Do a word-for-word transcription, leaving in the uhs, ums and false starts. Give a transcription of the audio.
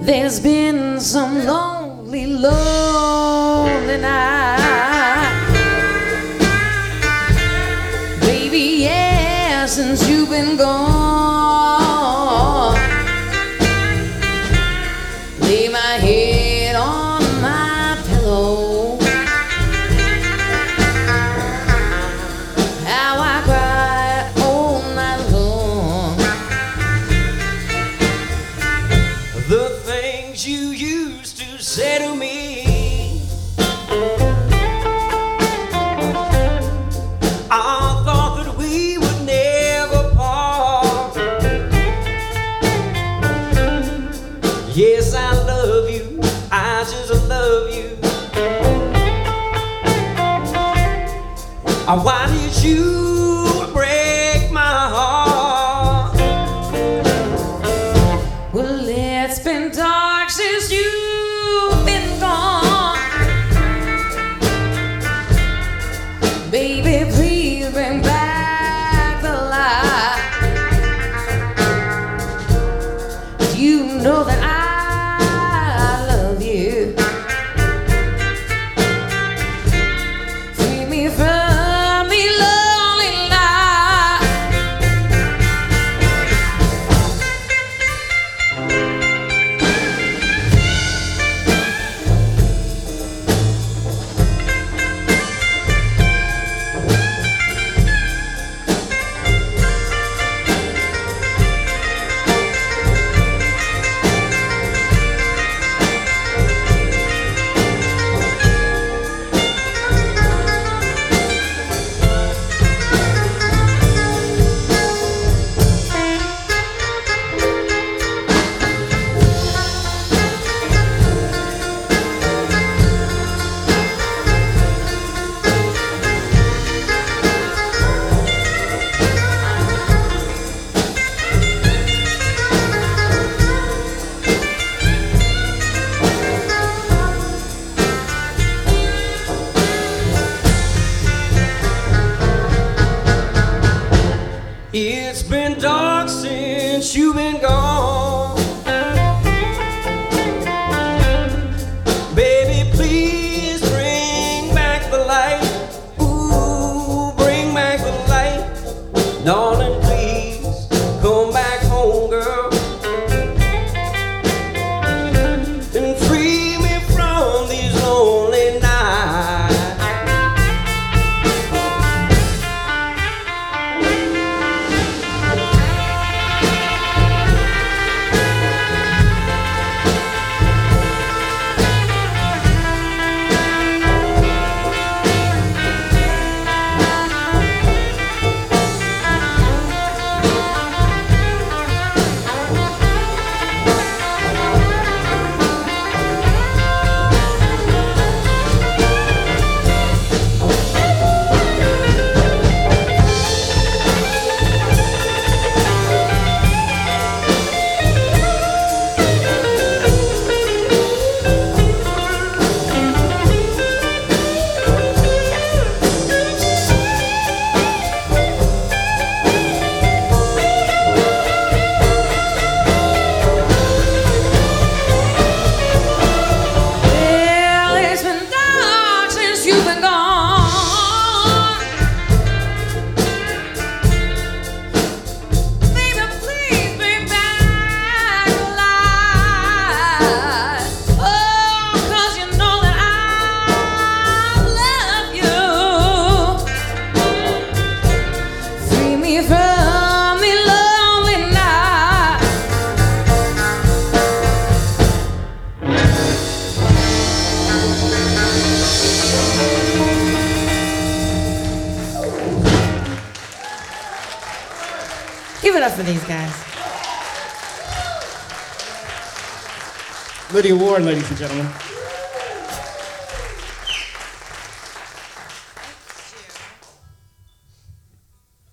There's been some lonely, lonely night, baby, yeah, since you've been gone. Lay my head on my pillow, how I cry all night long. The things you used to say to me, I thought that we would never part. Yes, I love you, I just love you. Why did you break my heart? Well, it's been dark since you've been gone. Baby, please bring back the light. You know that I love you. Free me from the lonely night. It's been dark since you've been gone. Baby, please bring back the light. Ooh, bring back the light. Darling, please come back home, girl, and free me from these lonely nights. Well, it's been dark since you've been gone. Baby, please bring back the light. Oh, 'cause you know that I love you. Free me from the lonely night. Give it up for these guys. Lydia Ward, ladies and gentlemen.